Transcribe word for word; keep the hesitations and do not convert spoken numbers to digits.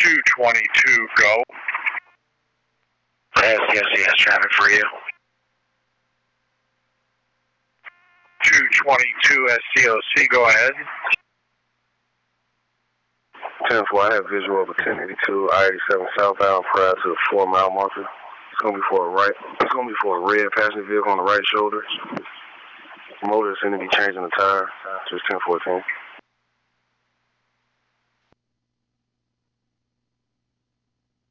two twenty-two, go. S C S C S traffic for you. two twenty-two S C O C, go ahead. ten four, I have visual of a ten eighty-two, I eighty-seven southbound prior to the four mile marker. It's going to be for a right, it's going to be for a red passenger vehicle on the right shoulder. Motor is going to be changing the tire. Just ten fourteen.